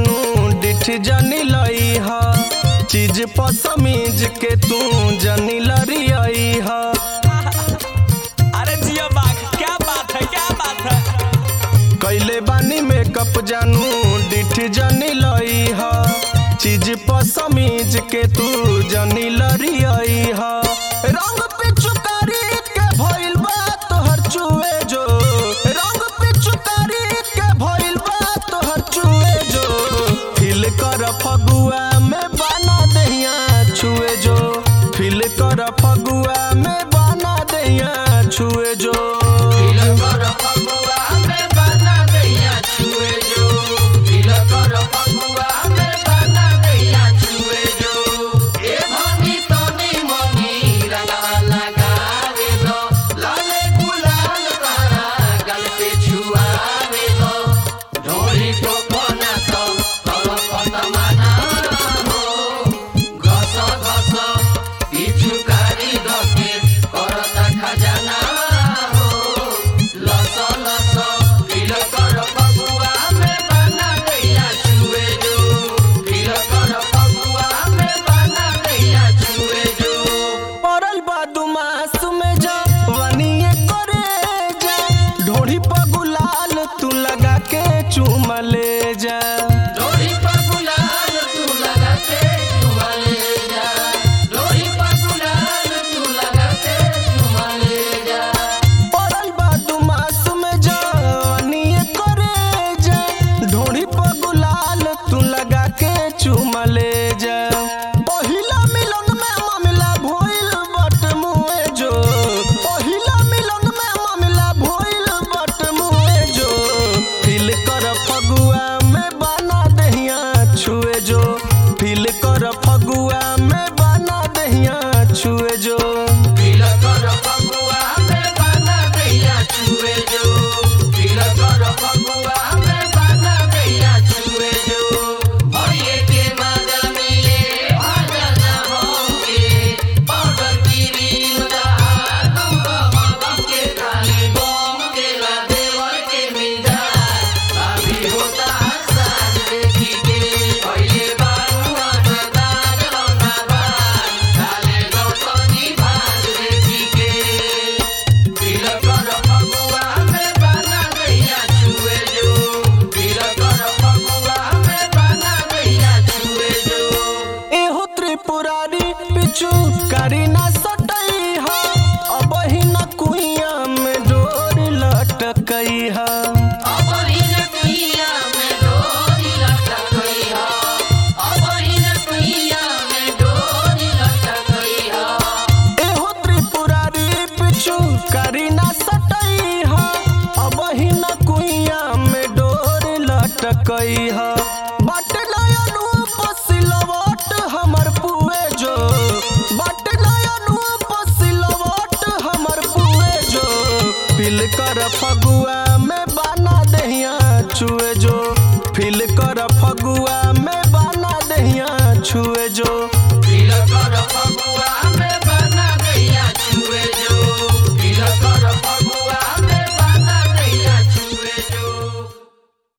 जानू डिठ जनी लई हा चीज पसमीज के तू जनी लरियई हा। अरे जियो बाघ, क्या बात है, क्या बात है। कैले बानी मेकअप जानू डिठ जनी लई हा चीज पसमीज के तू जनी लरियई हा। रंग पिचुकारी के भइल बा तोहर चुए जो, रंग पिचुकारी के भइल बा तोहर चुए जो। फिल कर फगुआ में बना दहिया छुए जो, फिल कर फगुआ में बना दहिया छुए जो। फिल कर फगुआ में बना दहिया छुए जो, फिल कर फगुआ में बना दहिया छुए जो। ए भनी तनी मनी रंगवा लगावे दो, लाले गुलाल तारा गल पे छुआवे दो। ढोली टोपना तो करो पतमाना हो, घस घस पिचुकारी धके करता खजाना हो। लस लस फिल कर फगुआ में बना दहिया छुए जो, फिल कर फगुआ में बना दहिया छुए जो। पड़ल बा दुमास में जवानिए करे जा, ढोढ़ी पर गुलाल तू लगा के चूमा ले जा। ढोली पर गुलाल तू लगा के चुमा ले जा, ढोली पर गुलाल तू लगा के चुमा ले जा। पड़ल बा दुमास में जवानिए करे जा, ढोढ़ी पर गुलाल तू